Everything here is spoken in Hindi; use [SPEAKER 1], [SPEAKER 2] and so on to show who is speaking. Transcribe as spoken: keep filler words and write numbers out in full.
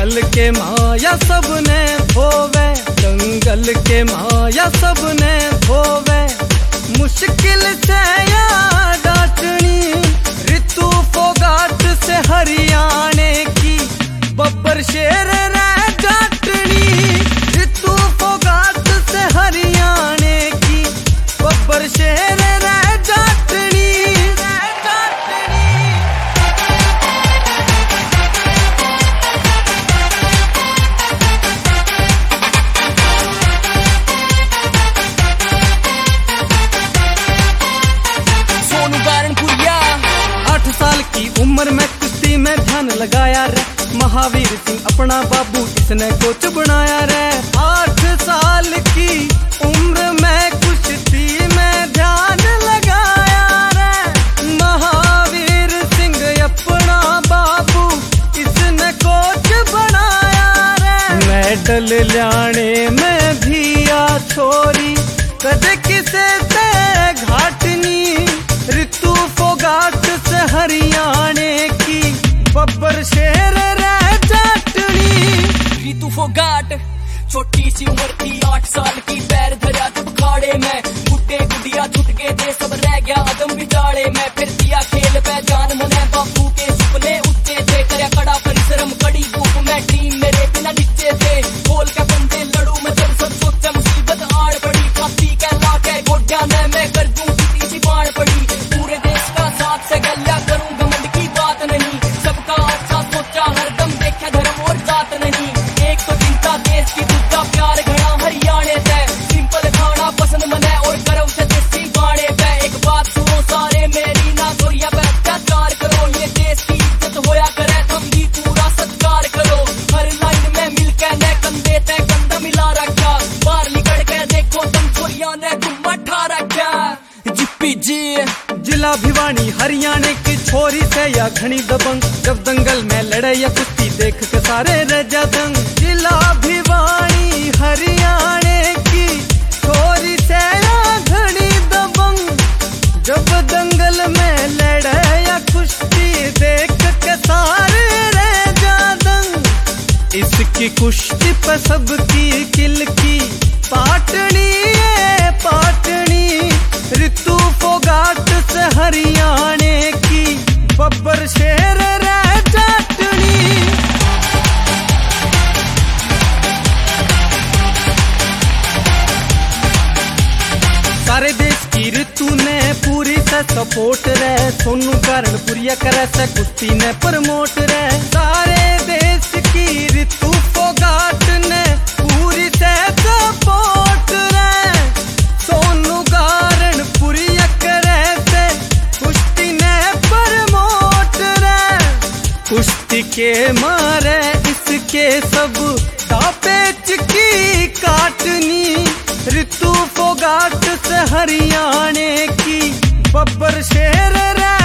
[SPEAKER 1] जंगल के माया सबने धोवे, जंगल के माया सबने धोवे। मुश्किल से या डांटनी ऋतु फोगाट से हरियाणे की, बब्बर शेर रह डांटनी ऋतु फोगाट से हरियाणे की, बब्बर शेर रह डांटनी। साल की उम्र में कुश्ती में ध्यान लगाया रे, महावीर सिंह अपना बाबू इसने कोच बनाया रे। आठ साल की उम्र में कुश्ती में ध्यान लगाया रे, महावीर सिंह अपना बाबू इसने कोच बनाया रे। मेडल लाने में भी आ छोरी कदे किसे ते घाटनी ऋतु फोगाट से हरियाणे की, बब्बर शेर रह जाटनी।
[SPEAKER 2] ऋतु फोगाट छोटी सी उम्र थी आठ साल की, पैर धरा जब खाड़े में, गुड्डे गुडिया छुट के थे सब रह गया अदम बिचाड़े में। फिर दिया खेल पहचान मने बापू के सपने ऊंचे थे, करया कड़ा परिश्रम कड़ी धूप में टीम मेरे बिना नीचे थे। खोल के बंदे लड़ू मैं जब सब सोचा मुसीबत आड़ पड़ी, छाती कहला के गोड्या ने मैं कर दूं किसी सी बाढ़ पड़ी। पूरे देश का साथ से गल्या करूं घमंड की बात नहीं, सबका अच्छा सोचा हरदम देखा धर्म और जात नहीं। एक तो चिंता देश की, दूसरा प्यार घड़ा हरियाणे से, सिंपल खाना पसंद मने और गर्व से देसी बाणे पे। एक बात सुनो सारे मेरी ना गोरिया पे अत्याचार करो, ये देश की इज्जत होया करे तुम भी पूरा सत्कार करो। हर लाइन में मिलके ने कंधे ते कंधा मिला रखा, बाहर निकल के देखो तुम गोरिया ने गुम्मा ठा रखा। जिप्पी जी
[SPEAKER 1] जिला भिवानी हरियाणे की छोरी से या घनी दबंग, जब दंगल में लड़े या कुश्ती देख के सारे रह जा दंग। जिला भिवानी हरियाणे की छोरी से या घनी दबंग, जब दंगल में लड़े या कुश्ती देख के सारे रह जा दंग। इसकी कुश्ती पे सबकी किल की पाटनी है पाटनी ऋतु फोगाट से हरियाणे की, बब्बर शेर रह जाटनी। सारे देश की ऋतु ने पूरी से सपोर्ट रहे, सोनू कारण पुरिया करे से कुश्ती ने प्रमोट रहे। सारे देश की ऋतु फोगाट ने पूरी से सपोर्ट रहे, सोनू कारण पुरिया करे से कुश्ती ने प्रमोट रहे। कुश्ती के मारे इसके सब दापेच की काटनी ऋतु फोगाट से हरियाणे की, बब्बर शेर रह